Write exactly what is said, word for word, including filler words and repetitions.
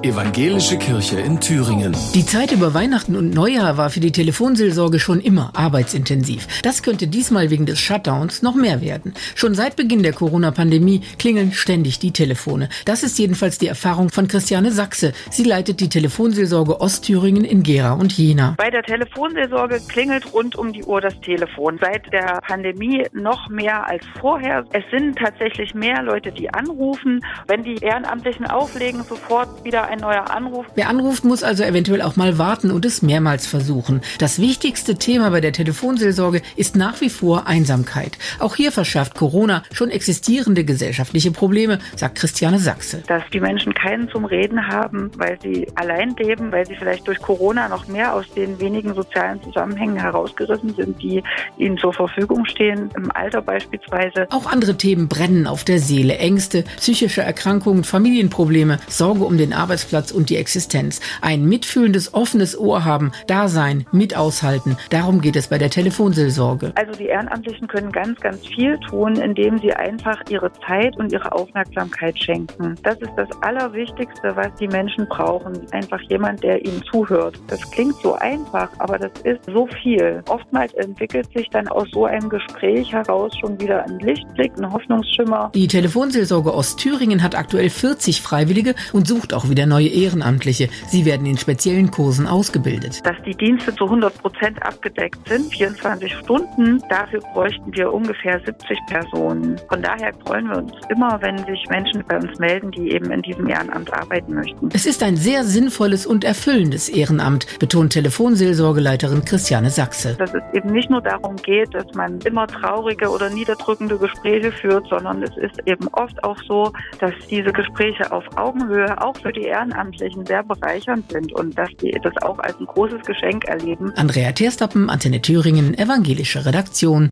Evangelische Kirche in Thüringen. Die Zeit über Weihnachten und Neujahr war für die Telefonseelsorge schon immer arbeitsintensiv. Das könnte diesmal wegen des Shutdowns noch mehr werden. Schon seit Beginn der Corona-Pandemie klingeln ständig die Telefone. Das ist jedenfalls die Erfahrung von Christiane Sachse. Sie leitet die Telefonseelsorge Ostthüringen in Gera und Jena. Bei der Telefonseelsorge klingelt rund um die Uhr das Telefon. Seit der Pandemie noch mehr als vorher. Es sind tatsächlich mehr Leute, die anrufen. Wenn die Ehrenamtlichen auflegen, sofort wieder ein neuer Anruf. Wer anruft, muss also eventuell auch mal warten und es mehrmals versuchen. Das wichtigste Thema bei der Telefonseelsorge ist nach wie vor Einsamkeit. Auch hier verschafft Corona schon existierende gesellschaftliche Probleme, sagt Christiane Sachse. Dass die Menschen keinen zum Reden haben, weil sie allein leben, weil sie vielleicht durch Corona noch mehr aus den wenigen sozialen Zusammenhängen herausgerissen sind, die ihnen zur Verfügung stehen, im Alter beispielsweise. Auch andere Themen brennen auf der Seele. Ängste, psychische Erkrankungen, Familienprobleme, Sorge um den Arbeitsplatz und die Existenz. Ein mitfühlendes, offenes Ohr haben, da sein, mit aushalten. Darum geht es bei der Telefonseelsorge. Also die Ehrenamtlichen können ganz, ganz viel tun, indem sie einfach ihre Zeit und ihre Aufmerksamkeit schenken. Das ist das Allerwichtigste, was die Menschen brauchen. Einfach jemand, der ihnen zuhört. Das klingt so einfach, aber das ist so viel. Oftmals entwickelt sich dann aus so einem Gespräch heraus schon wieder ein Lichtblick, ein Hoffnungsschimmer. Die Telefonseelsorge Ostthüringen hat aktuell vierzig Freiwillige und sucht auch wieder neue Ehrenamtliche. Sie werden in speziellen Kursen ausgebildet. Dass die Dienste zu hundert Prozent abgedeckt sind, vierundzwanzig Stunden, dafür bräuchten wir ungefähr siebzig Personen. Von daher freuen wir uns immer, wenn sich Menschen bei uns melden, die eben in diesem Ehrenamt arbeiten möchten. Es ist ein sehr sinnvolles und erfüllendes Ehrenamt, betont Telefonseelsorgeleiterin Christiane Sachse. Dass es eben nicht nur darum geht, dass man immer traurige oder niederdrückende Gespräche führt, sondern es ist eben oft auch so, dass diese Gespräche auf Augenhöhe auch für die Ehrenamtlichen sehr bereichernd sind und dass die das auch als ein großes Geschenk erleben. Andrea Terstappen, Antenne Thüringen, evangelische Redaktion.